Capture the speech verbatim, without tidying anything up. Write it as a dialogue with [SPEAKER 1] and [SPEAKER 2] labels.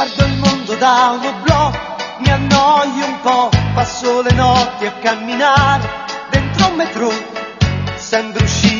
[SPEAKER 1] Guardo il mondo da uno oblò, mi annoio un po', passo le notti a camminare dentro un metro, sembra uscire